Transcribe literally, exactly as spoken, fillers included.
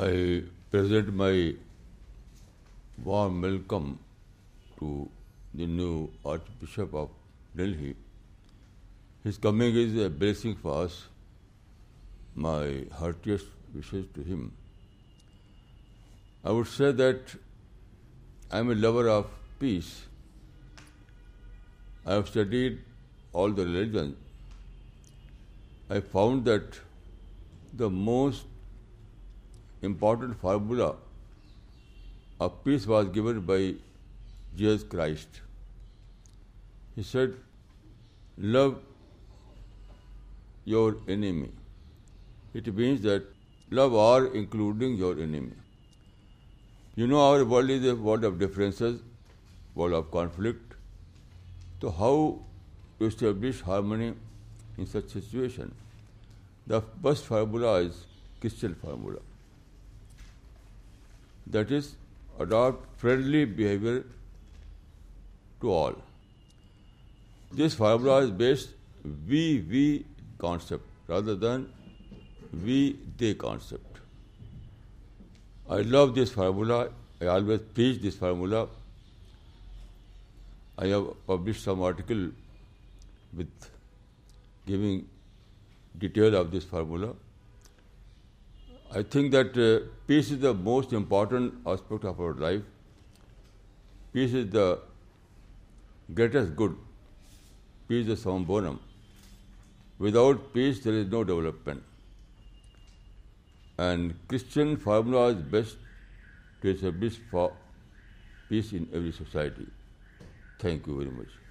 I present my warm welcome to the new Archbishop of Delhi. His coming is a blessing for us. My heartiest wishes to him. I would say that I am a lover of peace. I have studied all the religions. I found that the most important formula of peace was given by Jesus Christ. He said, love your enemy. It means that love all including your enemy. You know, our world is a world of differences, world of conflict. So how to establish harmony in such situation? The first formula is Christian formula. That is, adopt friendly behavior to all. This formula is based we-we concept rather than we-they concept. I love this formula. I always preach this formula. I have published some article with giving detail of this formula. I think that uh, peace is the most important aspect of our life. Peace is the greatest good. Peace is the summum bonum. Without peace, there is no development. And Christian formula is best to establish for peace in every society. Thank you very much.